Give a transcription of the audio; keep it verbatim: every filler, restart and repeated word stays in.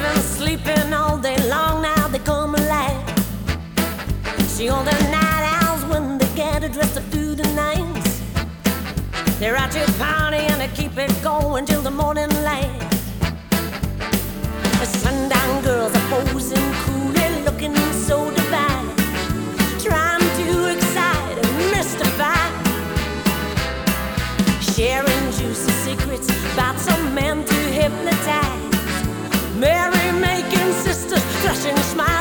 living, sleeping all day long, now they come alive. See all the night owls when they get dressed up through the night. They're out to party and they keep it going till the morning light. The sundown girls are posing coolly, looking so divine, trying to excite and mystify, sharing juicy secrets about some men to hypnotize. Merry making sisters, flashing smiles.